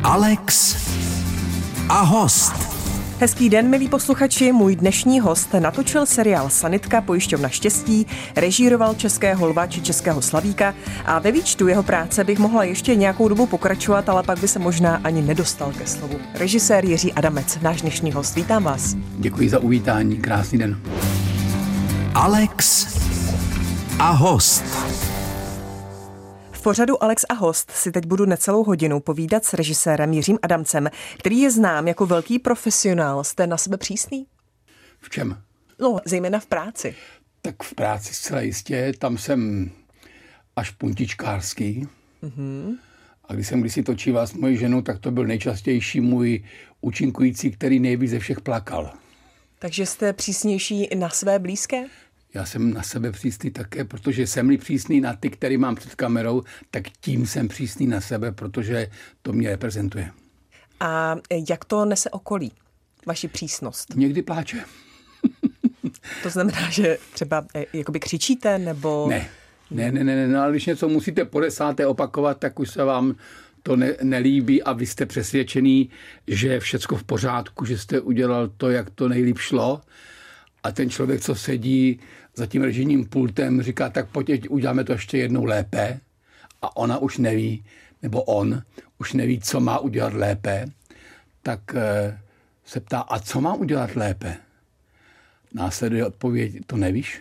Alex a host. Hezký den, milí posluchači. Můj dnešní host natočil seriál Sanitka, pojišťovna štěstí, režíroval Českého lva či Českého slavíka a ve výčtu jeho práce bych mohla ještě nějakou dobu pokračovat, ale pak by se možná ani nedostal ke slovu. Režisér Jiří Adamec, náš dnešní host. Vítám vás. Děkuji za uvítání, krásný den. Alex a host. V pořadu Alex a host si teď budu necelou hodinu povídat s režisérem Jiřím Adamcem, který je znám jako velký profesionál. Jste na sebe přísný? V čem? No, zejména v práci. Tak v práci zcela jistě, tam jsem až puntičkářský. Mm-hmm. A když jsem kdysi točíval s mojí ženou, tak to byl nejčastější můj účinkující, který nejvíc ze všech plakal. Takže jste přísnější na své blízké? Já jsem na sebe přísný také, protože jsem-li přísný na ty, který mám před kamerou, tak tím jsem přísný na sebe, protože to mě reprezentuje. A jak to nese okolí, vaši přísnost? Někdy pláče. To znamená, že třeba jakoby křičíte, nebo... Ne, ale když něco musíte po 10. opakovat, tak už se vám to nelíbí a vy jste přesvědčený, že je všecko v pořádku, že jste udělal to, jak to nejlíp šlo. A ten člověk, co sedí za tím režijním pultem, říká, tak pojď, uděláme to ještě jednou lépe. A ona už neví, nebo on už neví, co má udělat lépe. Tak se ptá, a co má udělat lépe? Následuje odpověď, to nevíš?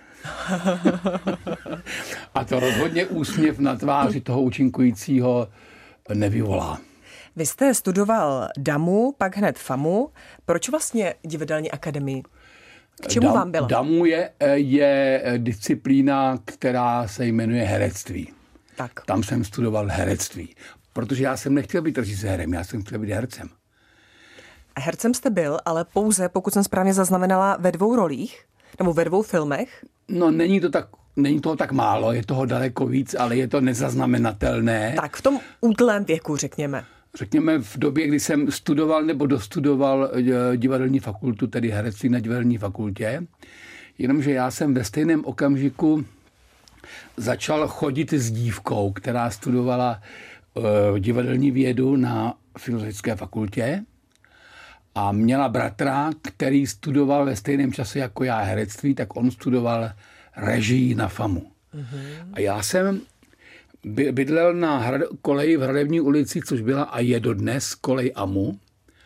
A to rozhodně úsměv na tváři toho účinkujícího nevyvolá. Vy jste studoval DAMU, pak hned FAMU. Proč vlastně divadelní akademii? K čemu vám byla? DAMU je disciplína, která se jmenuje herectví. Tak. Tam jsem studoval herectví, protože já jsem nechtěl být režisérem, já jsem chtěl být hercem. A hercem jste byl, ale pouze, pokud jsem správně zaznamenala, ve 2 rolích? Nebo ve 2 filmech? No, není toho tak málo, je toho daleko víc, ale je to nezaznamenatelné. Tak, v tom útlém věku, řekněme. Řekněme v době, kdy jsem studoval nebo dostudoval divadelní fakultu, tedy herectví na divadelní fakultě, jenomže já jsem ve stejném okamžiku začal chodit s dívkou, která studovala divadelní vědu na filozofické fakultě a měla bratra, který studoval ve stejném čase jako já herectví, tak on studoval režii na FAMu. Mm-hmm. A já jsem bydlel na koleji v Hradební ulici, což byla a je dodnes kolej AMU.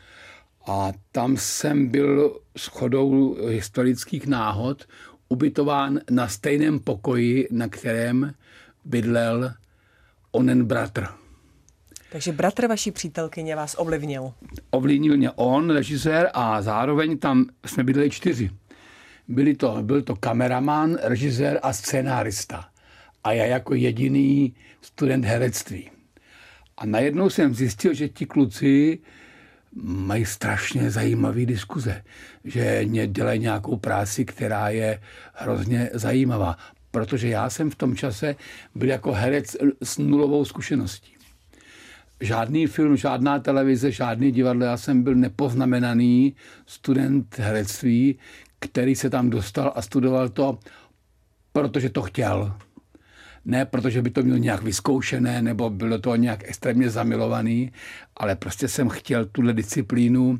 A tam jsem byl shodou historických náhod ubytován na stejném pokoji, na kterém bydlel onen bratr. Takže bratr vaší přítelkyně vás ovlivnil. Ovlivnil mě on, režisér, a zároveň tam jsme bydleli 4. Byl to kameraman, režisér a scénárista. A já jako jediný student herectví. A najednou jsem zjistil, že ti kluci mají strašně zajímavé diskuze. Že dělají nějakou práci, která je hrozně zajímavá. Protože já jsem v tom čase byl jako herec s nulovou zkušeností. Žádný film, žádná televize, žádný divadlo. Já jsem byl nepoznamenaný student herectví, který se tam dostal a studoval to, protože to chtěl. Ne, protože by to měl nějak vyzkoušené, nebo bylo to nějak extrémně zamilovaný, ale prostě jsem chtěl tuhle disciplínu,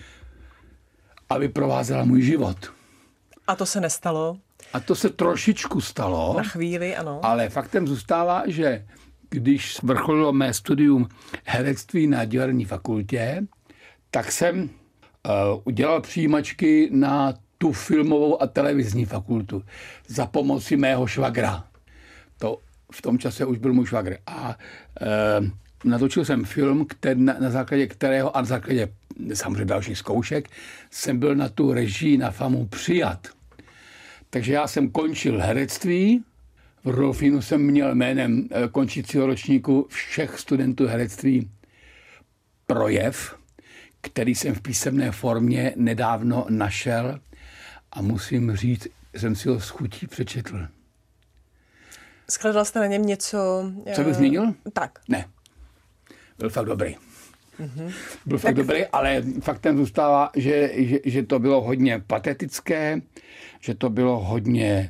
aby provázela můj život. A to se nestalo? A to se trošičku stalo. Na chvíli, ano. Ale faktem zůstává, že když vrcholilo mé studium herectví na divadelní fakultě, tak jsem udělal přijímačky na tu filmovou a televizní fakultu za pomoci mého švagra. To v tom čase už byl můj švagr. A natočil jsem film, na základě kterého a na základě samozřejmě dalších zkoušek jsem byl na tu režii na FAMu přijat. Takže já jsem končil herectví. V Rudolfínu jsem měl jménem končícího ročníku všech studentů herectví projev, který jsem v písemné formě nedávno našel a musím říct, jsem si ho s chutí přečetl. Shledal jste na něm něco... Co bych změnil? Tak. Ne. Byl fakt dobrý. Mm-hmm. Byl fakt dobrý, ale faktem zůstává, že to bylo hodně patetické, že to bylo hodně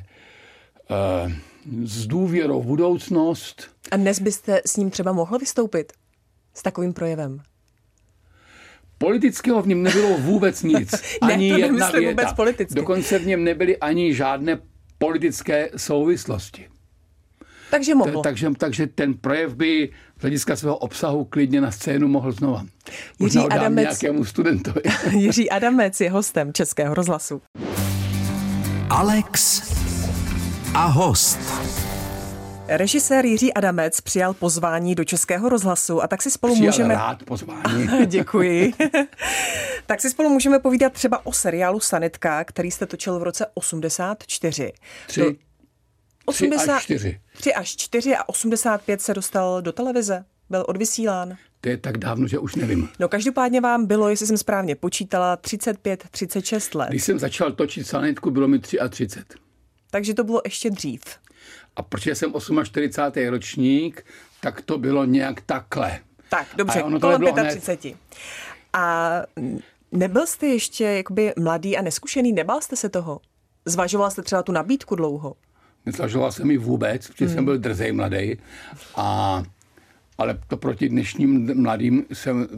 s důvěrou v budoucnost. A dnes byste s ním třeba mohl vystoupit? S takovým projevem? Politického v něm nebylo vůbec nic. Ani ne, to jedna věta. vůbec politicky. Dokonce v něm nebyly ani žádné politické souvislosti. Takže mohl. Takže ten projev by z hlediska svého obsahu klidně na scénu mohl znova. Jiří Adamec, nějakému studentovi. Jiří Adamec je hostem Českého rozhlasu. Alex a host. Režisér Jiří Adamec přijal pozvání do Českého rozhlasu a tak si spolu Přijal můžeme... rád pozvání. Děkuji. Tak si spolu můžeme povídat třeba o seriálu Sanitka, který jste točil v roce 84. 3 až 4. 3 až 4 a 85 se dostal do televize. Byl odvysílán. To je tak dávno, že už nevím. No každopádně vám bylo, jestli jsem správně počítala, 35-36 let. Když jsem začal točit Sanitku, bylo mi 33. Takže to bylo ještě dřív. A protože jsem 48. ročník, tak to bylo nějak takhle. Tak, dobře, ono to kolem nebylo 35. A nebyl jste ještě jakoby mladý a neskušený? Nebál jste se toho? Zvažoval jste třeba tu nabídku dlouho? Nezvažoval jsem ji vůbec, protože jsem byl drzej mladý. Ale to proti dnešním mladým jsem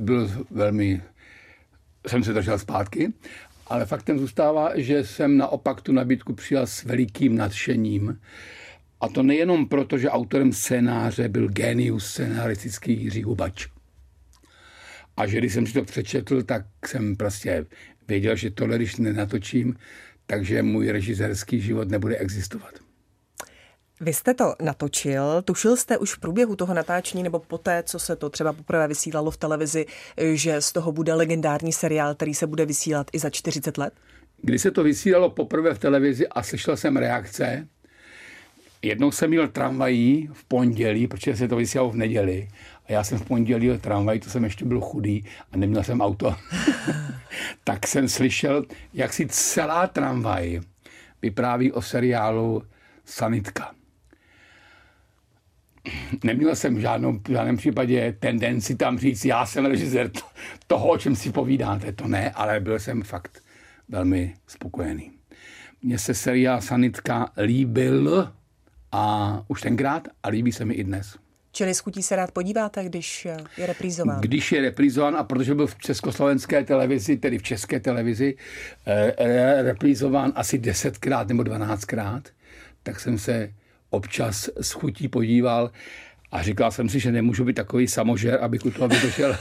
se držel zpátky. Ale faktem zůstává, že jsem naopak tu nabídku přijal s velikým nadšením. A to nejenom proto, že autorem scénáře byl génius scenaristický Jiří Hubač. A že když jsem si to přečetl, tak jsem prostě věděl, že tohle, když nenatočím, takže můj režisérský život nebude existovat. Vy jste to natočil, tušil jste už v průběhu toho natáčení nebo poté, co se to třeba poprvé vysílalo v televizi, že z toho bude legendární seriál, který se bude vysílat i za 40 let? Když se to vysílalo poprvé v televizi a slyšel jsem reakce, jednou jsem jel tramvají v pondělí, protože se to vysílalo v neděli. A já jsem v pondělí jel tramvají, to jsem ještě byl chudý a neměl jsem auto. Tak jsem slyšel, jak si celá tramvaj vypráví o seriálu Sanitka. Neměl jsem v žádném případě tendenci tam říct, já jsem režisér toho, o čem si povídáte. To ne, ale byl jsem fakt velmi spokojený. Mně se seriál Sanitka líbil a už tenkrát a líbí se mi i dnes. Čili s chutí se rád podíváte, když je reprízován? Když je reprízován a protože byl v československé televizi, tedy v české televizi, reprízován asi 10krát nebo 12krát, tak jsem se občas s chutí podíval a říkal jsem si, že nemůžu být takový samožer, abych u toho vydržel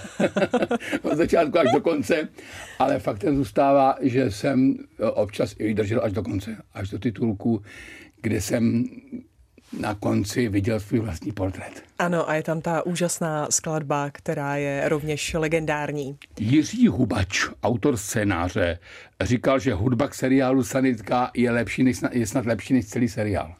od začátku až do konce, ale faktem zůstává, že jsem občas i vydržel až do konce, až do titulku, kde jsem na konci viděl svůj vlastní portrét. Ano, a je tam ta úžasná skladba, která je rovněž legendární. Jiří Hubač, autor scénáře, říkal, že hudba k seriálu Sanitka je snad lepší než celý seriál.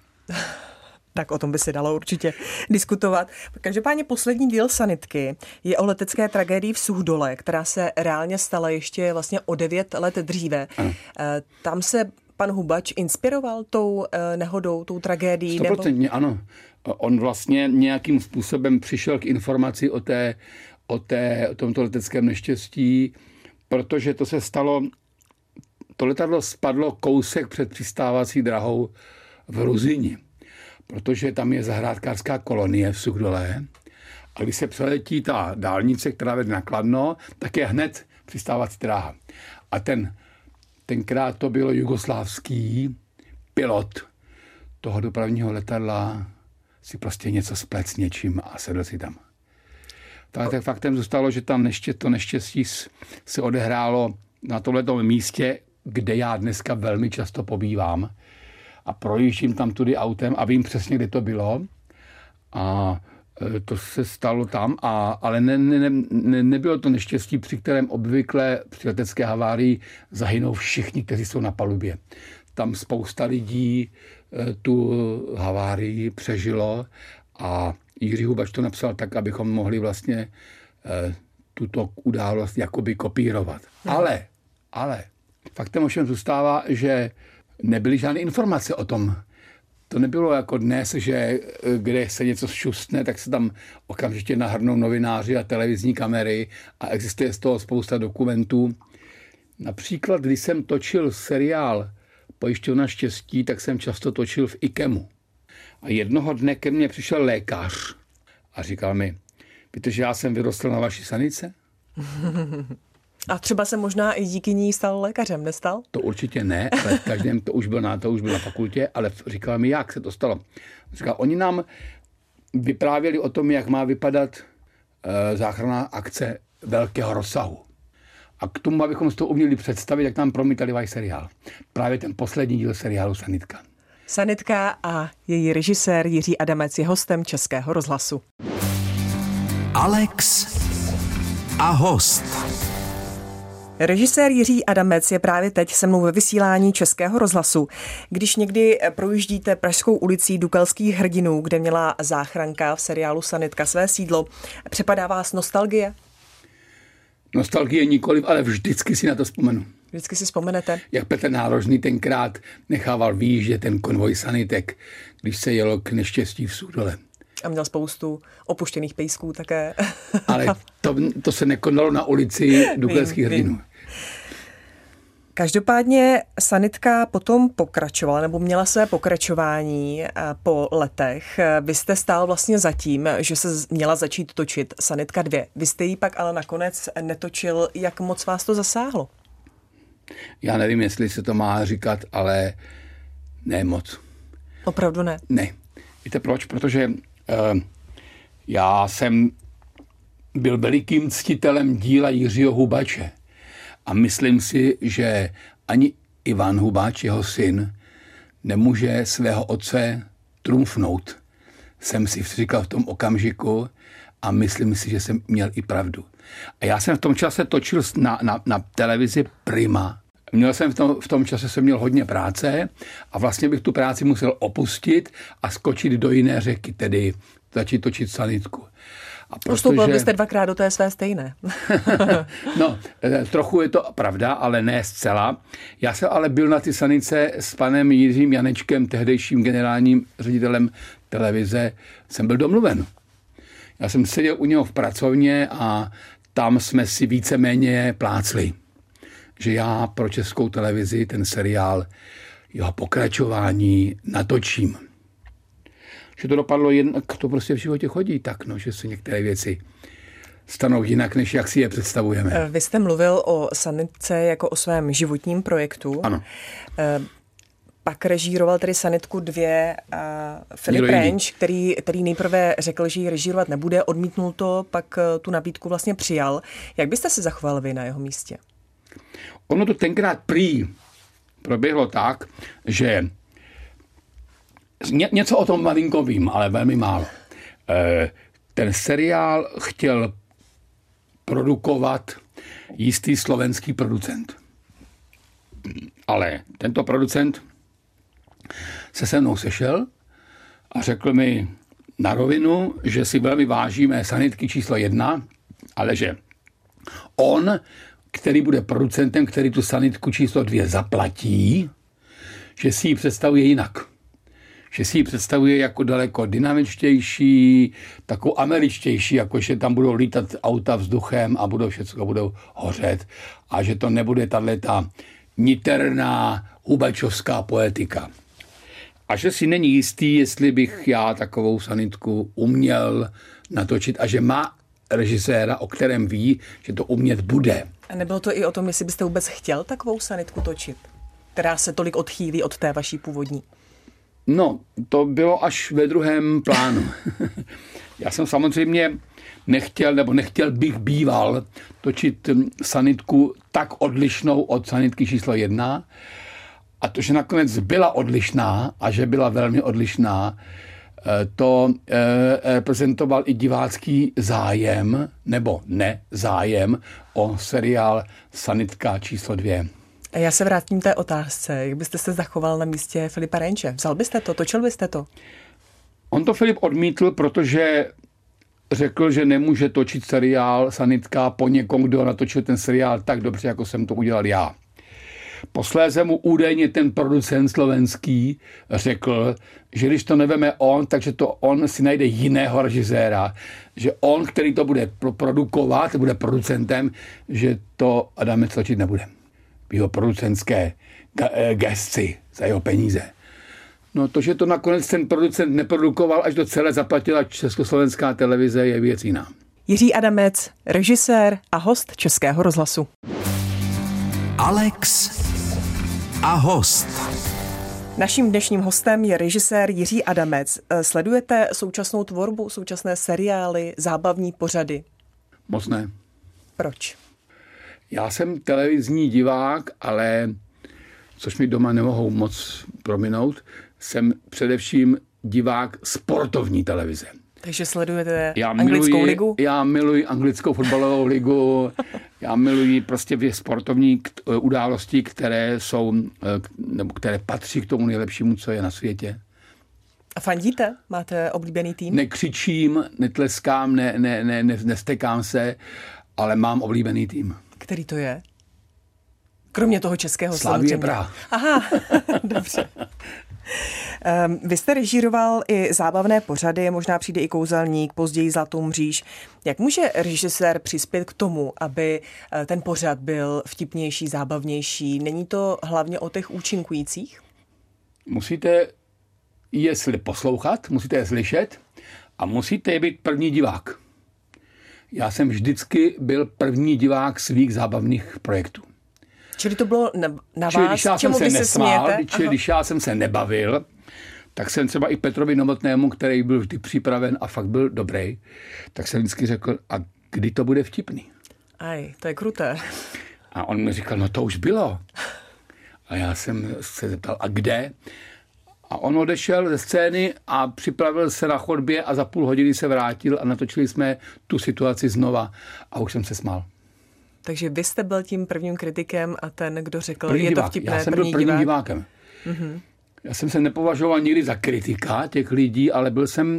Tak o tom by se dalo určitě diskutovat. Každopádně poslední díl Sanitky je o letecké tragédii v Suchdole, která se reálně stala ještě vlastně o 9 let dříve. Tam se pan Hubač inspiroval tou nehodou, tou tragédií? 100% ano. On vlastně nějakým způsobem přišel k informaci o tomto leteckém neštěstí, protože to se stalo, to letadlo spadlo kousek před přistávací drahou v Ruzyni, protože tam je zahrádkářská kolonie v Suchdole a když se přeletí ta dálnice, která vede na Kladno, tak je hned přistávací dráha. A tenkrát to bylo jugoslávský pilot toho dopravního letadla si prostě něco splet s něčím a sedl si tam. Tak faktem zůstalo, že tam to neštěstí se odehrálo na tomhletom místě, kde já dneska velmi často pobývám a projíždím tam tudy autem a vím přesně, kde to bylo. A to se stalo tam, ale nebylo to neštěstí, při kterém obvykle při letecké havárii zahynou všichni, kteří jsou na palubě. Tam spousta lidí tu havárii přežilo a Jiří Hubač to napsal tak, abychom mohli vlastně tuto událost jakoby kopírovat. Ale faktem ovšem zůstává, že nebyly žádné informace o tom. To nebylo jako dnes, že kde se něco šustne, tak se tam okamžitě nahrnou novináři a televizní kamery a existuje z toho spousta dokumentů. Například, když jsem točil seriál Pojišťovna štěstí, tak jsem často točil v IKEMu. A jednoho dne ke mně přišel lékař a říkal mi, víte, že já jsem vyrostl na vaší Sanice? A třeba se možná i díky ní stal lékařem, nestal? To určitě ne, ale v každém to už byl na fakultě, ale říkala mi, jak se to stalo. Říkala, oni nám vyprávěli o tom, jak má vypadat záchranná akce velkého rozsahu. A k tomu, abychom si to uměli představit, jak nám promítali váš seriál. Právě ten poslední díl seriálu Sanitka. Sanitka a její režisér Jiří Adamec je hostem Českého rozhlasu. Alex a host. Režisér Jiří Adamec je právě teď se mnou ve vysílání Českého rozhlasu. Když někdy projíždíte Pražskou ulicí Dukelských hrdinů, kde měla záchranka v seriálu Sanitka své sídlo, přepadá vás nostalgie? Nostalgie nikoliv, ale vždycky si na to vzpomenu. Vždycky si vzpomenete? Jak Petr Nárožný tenkrát nechával výjíždět ten konvoj sanitek, když se jelo k neštěstí v Sudole. A měl spoustu opuštěných pejsků také. Ale to se nekonalo na ulici Dukelských hrdinů. Každopádně Sanitka potom pokračovala, nebo měla své pokračování po letech. Vy jste stál vlastně za tím, že se měla začít točit Sanitka 2. Vy jste ji pak ale nakonec netočil. Jak moc vás to zasáhlo? Já nevím, jestli se to má říkat, ale ne moc. Opravdu ne? Ne. Víte proč? Protože já jsem byl velikým ctitelem díla Jiřího Hubače. A myslím si, že ani Ivan Hubač, jeho syn, nemůže svého otce trumfnout. Jsem si říkal v tom okamžiku a myslím si, že jsem měl i pravdu. A já jsem v tom čase točil na televizi Prima. V tom čase jsem měl hodně práce a vlastně bych tu práci musel opustit a skočit do jiné řeky, tedy začít točit Sanitku. Postoupil byste dvakrát do té své stejné. No, trochu je to pravda, ale ne zcela. Já jsem ale byl na ty Sanice s panem Jiřím Janečkem, tehdejším generálním ředitelem televize, jsem byl domluven. Já jsem seděl u něho v pracovně a tam jsme si víceméně plácli, že já pro Českou televizi ten seriál, jeho pokračování natočím. Že to dopadlo jinak, to prostě v životě chodí tak, no, že se některé věci stanou jinak, než jak si je představujeme. Vy jste mluvil o Sanitce jako o svém životním projektu. Ano. Pak režíroval tedy Sanitku 2 Filip Renč, který nejprve řekl, že ji režírovat nebude, odmítnul to, pak tu nabídku vlastně přijal. Jak byste se zachoval vy na jeho místě? Ono to tenkrát prý proběhlo tak, že něco o tom malinko vím, ale velmi málo. Ten seriál chtěl produkovat jistý slovenský producent. Ale tento producent se se mnou sešel a řekl mi na rovinu, že si velmi vážíme Sanitky číslo 1, ale že on, který bude producentem, který tu Sanitku číslo 2 zaplatí, že si ji představuje jinak. Že si ji představuje jako daleko dynamičtější, takovou američtější, jako že tam budou lítat auta vzduchem a budou hořet a že to nebude tato niterná hubačovská poetika. A že si není jistý, jestli bych já takovou Sanitku uměl natočit a že má režiséra, o kterém ví, že to umět bude. A nebylo to i o tom, jestli byste vůbec chtěl takovou Sanitku točit, která se tolik odchýlí od té vaší původní? No, to bylo až ve druhém plánu. Já jsem samozřejmě nechtěl bych býval točit Sanitku tak odlišnou od Sanitky číslo 1. A to, že nakonec byla odlišná a že byla velmi odlišná, to reprezentoval i divácký zájem, nebo nezájem o seriál Sanitka číslo 2. A já se vrátím té otázce. Jak byste se zachoval na místě Filipa Renče? Vzal byste to? Točil byste to? On to Filip odmítl, protože řekl, že nemůže točit seriál Sanitka po někom, kdo natočil ten seriál tak dobře, jako jsem to udělal já. Posléze mu údajně ten producent slovenský řekl, že když to neveme on, takže to on si najde jiného režiséra. Že on, který to bude produkovat, bude producentem, že to Adamec točit nebude. V jeho producentské gesci za jeho peníze. No to, že to nakonec ten producent neprodukoval, až to celé zaplatila Československá televize, je věc jiná. Jiří Adamec, režisér a host Českého rozhlasu. Alex a host. Naším dnešním hostem je režisér Jiří Adamec. Sledujete současnou tvorbu, současné seriály, zábavní pořady? Moc ne. Proč? Já jsem televizní divák, ale což mi doma nemohou moc prominout, jsem především divák sportovní televize. Takže sledujete anglickou ligu? Já miluji anglickou fotbalovou ligu, já miluji prostě sportovní události, které jsou, nebo které patří k tomu nejlepšímu, co je na světě. A fandíte? Máte oblíbený tým? Nekřičím, netleskám, nestekám se, ale mám oblíbený tým. Který to je? Kromě toho českého Slavie Praha. Aha, dobře. Vy jste režíroval i zábavné pořady, možná přijde i Kouzelník, později Zlatou mříž. Jak může režisér přispět k tomu, aby ten pořad byl vtipnější, zábavnější? Není to hlavně o těch účinkujících? Musíte je poslouchat, musíte je slyšet a musíte být první divák. Já jsem vždycky byl první divák svých zábavných projektů. Čili to bylo na vás, čemu vy se smějete? Čili když já jsem se nebavil, tak jsem třeba i Petrovi Novotnému, který byl vždy připraven a fakt byl dobrý, tak jsem vždycky řekl, a kdy to bude vtipný? Aj, to je kruté. A on mi říkal, no to už bylo. A já jsem se zeptal, a kde? A on odešel ze scény a připravil se na chodbě a za půl hodiny se vrátil a natočili jsme tu situaci znova a už jsem se smál. Takže vy jste byl tím prvním kritikem a ten, kdo řekl, první je divák. To vtipné, já jsem byl prvním divákem. Mm-hmm. Já jsem se nepovažoval nikdy za kritika těch lidí, ale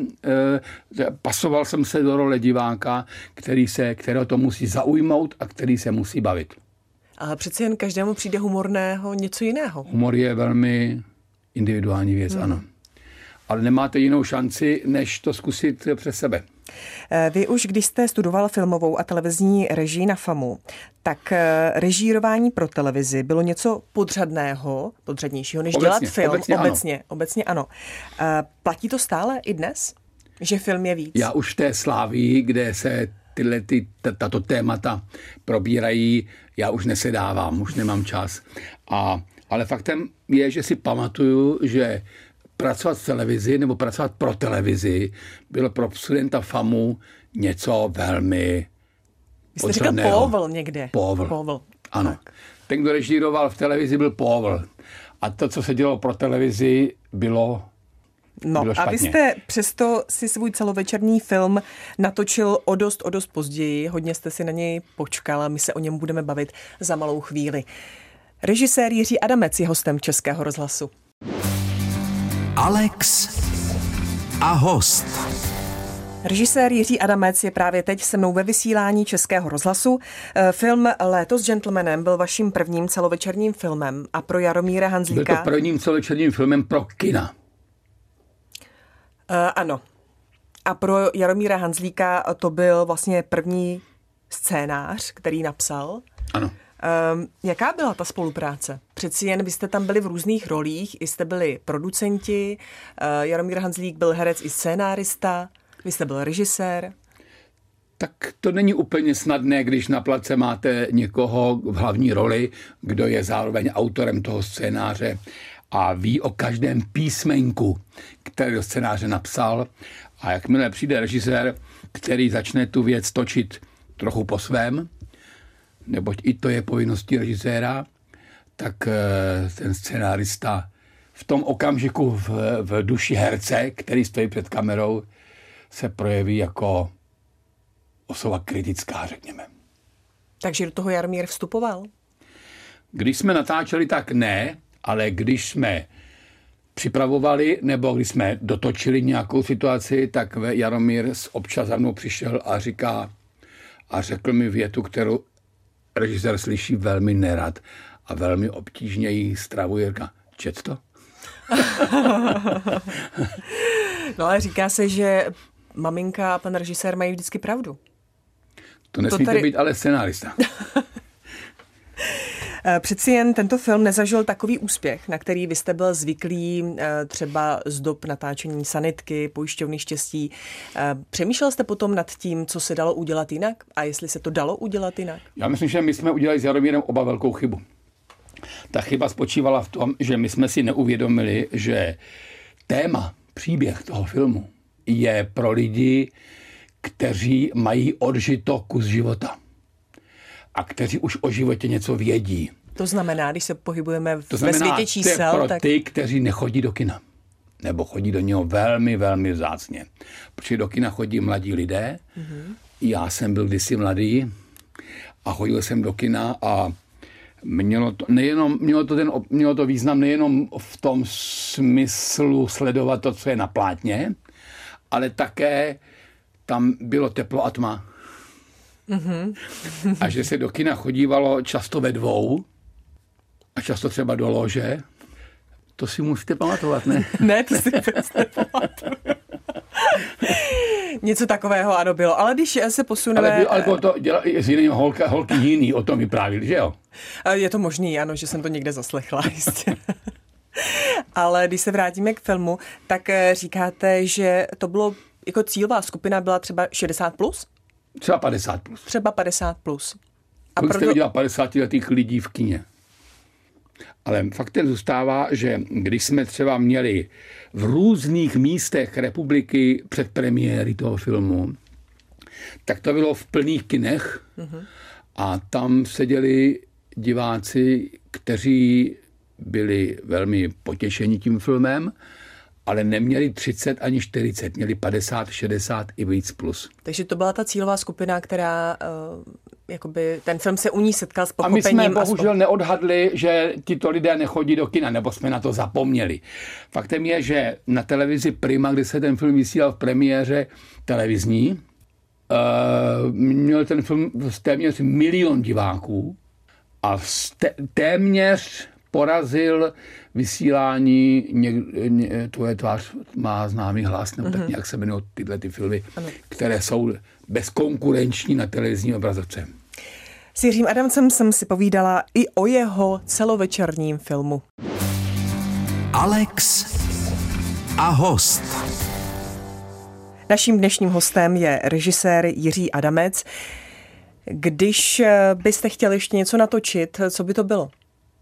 pasoval jsem se do role diváka, kterého to musí zaujmout a který se musí bavit. Ale přeci jen každému přijde humorného něco jiného. Humor je velmi individuální věc, ano. Ale nemáte jinou šanci, než to zkusit přes sebe. Vy už, když jste studoval filmovou a televizní režii na FAMu, tak režírování pro televizi bylo něco podřadnějšího, než dělat film. Obecně ano. Platí to stále i dnes, že film je víc? Já už v té Slávii, kde se tato témata probírají, já už nesedávám, už nemám čas. Ale faktem je, že si pamatuju, že pracovat v televizi nebo pracovat pro televizi bylo pro studenta FAMu něco velmi Vy jste říkal Póvl někde. Póvl. Ano. Tak. Ten, kdo režíroval v televizi, byl Póvl. A to, co se dělalo pro televizi, bylo špatně. A vy jste přesto si svůj celovečerní film natočil o dost později. Hodně jste si na něj počkal a my se o něm budeme bavit za malou chvíli. Režisér Jiří Adamec je hostem Českého rozhlasu. Alex a host. Režisér Jiří Adamec je právě teď se mnou ve vysílání Českého rozhlasu. Film Léto s gentlemanem byl vaším prvním celovečerním filmem a pro Jaromíra Hanzlíka... Byl to prvním celovečerním filmem pro kina. Ano. A pro Jaromíra Hanzlíka to byl vlastně první scénář, který napsal. Ano. Jaká byla ta spolupráce? Přeci jen vy jste tam byli v různých rolích, i jste byli producenti, Jaromír Hanzlík byl herec i scénárista, vy jste byl režisér. Tak to není úplně snadné, když na place máte někoho v hlavní roli, kdo je zároveň autorem toho scénáře a ví o každém písmenku, který do scénáře napsal. A jakmile přijde režisér, který začne tu věc točit trochu po svém, neboť i to je povinností režiséra, tak ten scenárista v tom okamžiku v duši herce, který stojí před kamerou, se projeví jako osoba kritická, řekněme. Takže do toho Jaromír vstupoval? Když jsme natáčeli, tak ne, ale když jsme připravovali nebo když jsme dotočili nějakou situaci, tak Jaromír občas za mnou přišel a řekl mi větu, kterou režisér slyší velmi nerad a velmi obtížně jí stravuje. Čet to? No ale říká se, že maminka a pan režisér mají vždycky pravdu. To nesmíte být ale scenárista. Přeci jen tento film nezažil takový úspěch, na který vy jste byl zvyklý třeba z dob natáčení Sanitky, Pojišťovny štěstí. Přemýšlel jste potom nad tím, co se dalo udělat jinak a jestli se to dalo udělat jinak? Já myslím, že my jsme udělali s Jaromírem oba velkou chybu. Ta chyba spočívala v tom, že my jsme si neuvědomili, že téma, příběh toho filmu je pro lidi, kteří mají odžito kus života a kteří už o životě něco vědí. To znamená, když se pohybujeme ve světě čísel, to je pro ty, kteří nechodí do kina. Nebo chodí do něho velmi, velmi vzácně. Protože do kina chodí mladí lidé. Mm-hmm. Já jsem byl kdysi mladý a chodil jsem do kina a mělo to význam nejenom v tom smyslu sledovat to, co je na plátně, ale také tam bylo teplo a tma. Mm-hmm. A že se do kina chodívalo často ve dvou a často třeba do lože. To si musíte pamatovat, ne? Ne, to si vůbec nepamatuju. Něco takového ano bylo, ale když se posuneme... Ale to dělal s jiným holky jiný, o tom vyprávěli, že jo? Je to možný, ano, že jsem to někde zaslechla, jistě. Ale když se vrátíme k filmu, tak říkáte, že to bylo, jako cílová skupina byla třeba 60+? Třeba 50+. Třeba 50+. A kolik jste viděla 50letých lidí v kině? Ale faktem zůstává, že když jsme třeba měli v různých místech republiky předpremiéry toho filmu, tak to bylo v plných kinech a tam seděli diváci, kteří byli velmi potěšeni tím filmem, ale neměli 30 ani 40, měli 50, 60 i víc plus. Takže to byla ta cílová skupina, která jakoby ten film se u ní setkal s pochopením. A my jsme bohužel neodhadli, že tito lidé nechodí do kina, nebo jsme na to zapomněli. Faktem je, že na televizi Prima, kde se ten film vysílal v premiéře televizní, měl ten film téměř 1 milion diváků a téměř porazil vysílání Tvoje tvář má známý hlas, nebo tak nějak se jmenují tyhle ty filmy, které jsou bezkonkurenční na televizním obrazovce. S Jiřím Adamcem jsem si povídala i o jeho celovečerním filmu. Alex a host. Naším dnešním hostem je režisér Jiří Adamec. Když byste chtěli ještě něco natočit, co by to bylo?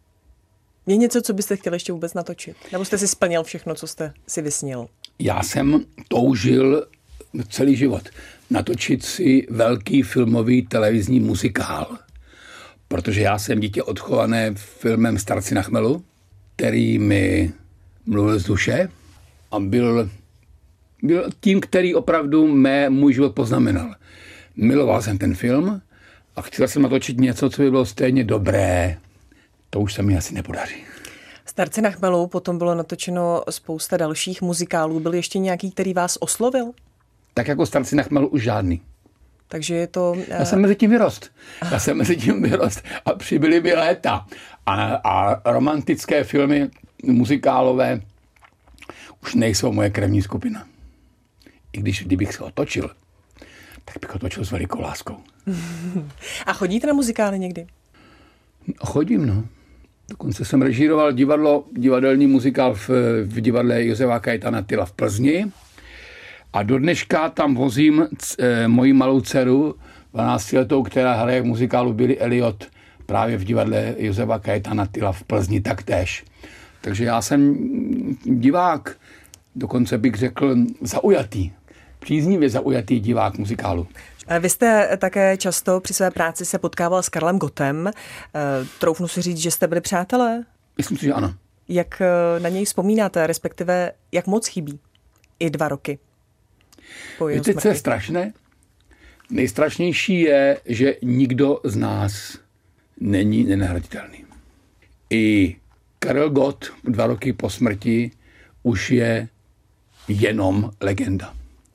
Je něco, co byste chtěli ještě vůbec natočit? Nebo jste si splnil všechno, co jste si vysnil? Já jsem toužil celý život natočit si velký filmový televizní muzikál. Protože já jsem dítě odchované filmem Starci na chmelu, který mi mluvil z duše a byl tím, který opravdu můj život poznamenal. Miloval jsem ten film a chtěl jsem natočit něco, co by bylo stejně dobré. To už se mi asi nepodaří. Starci na chmelu, potom bylo natočeno spousta dalších muzikálů. Byl ještě nějaký, který vás oslovil? Tak jako Starci na chmelu už žádný. Takže je to... Já jsem mezi tím vyrost. A přibyly mi léta. A romantické filmy muzikálové už nejsou moje krevní skupina. I kdybych se otočil, tak bych otočil s velikou láskou. A chodíte na muzikály někdy? Chodím, no. Dokonce jsem režíroval divadelní muzikál v divadle Josefa Kajetana Tyla v Plzni. A do dneška tam vozím moji malou dceru, 12letou, která hraje v muzikálu Billy Elliot právě v divadle Josefa Kajetana Tyla v Plzni taktéž. Takže já jsem divák, dokonce bych řekl zaujatý, příznivě zaujatý divák muzikálu. Vy jste také často při své práci se potkával s Karlem Gottem. Troufnu si říct, že jste byli přátelé? Myslím si, že ano. Jak na něj vzpomínáte, respektive jak moc chybí? I 2 roky po jeho smrti. Víte, co je strašné? Nejstrašnější je, že nikdo z nás není nenahraditelný. I Karel Gott 2 roky po smrti už je jenom legenda.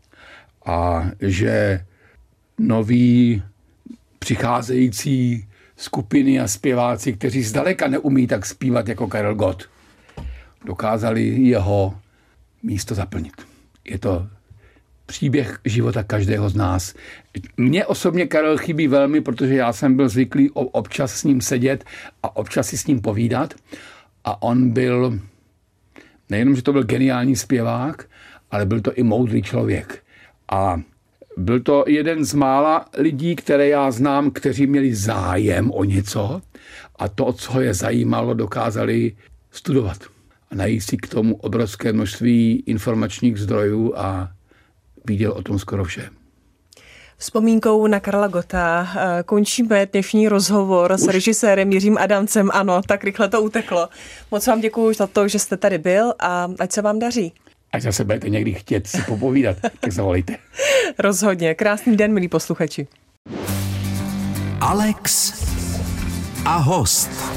A že noví přicházející skupiny a zpěváci, kteří zdaleka neumí tak zpívat jako Karel Gott, dokázali jeho místo zaplnit. Je to příběh života každého z nás. Mně osobně Karel chybí velmi, protože já jsem byl zvyklý občas s ním sedět a občas si s ním povídat. A on byl, nejenom, že to byl geniální zpěvák, ale byl to i moudrý člověk. A byl to jeden z mála lidí, které já znám, kteří měli zájem o něco a to, co je zajímalo, dokázali studovat a najít si k tomu obrovské množství informačních zdrojů a viděl o tom skoro vše. Vzpomínkou na Karla Gotta končíme dnešní rozhovor s režisérem Jiřím Adamcem. Ano, tak rychle to uteklo. Moc vám děkuju za to, že jste tady byl a ať se vám daří. Až zase budete někdy chtět si popovídat, tak zavolejte. Rozhodně. Krásný den, milí posluchači. Alex a host.